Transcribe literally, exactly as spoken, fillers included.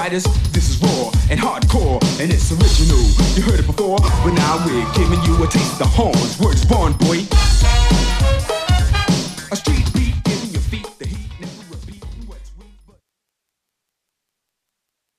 riders. This is raw and hardcore, and it's original. You heard it before, but now we're giving you a taste of the horns. Words born, boy. A street beat.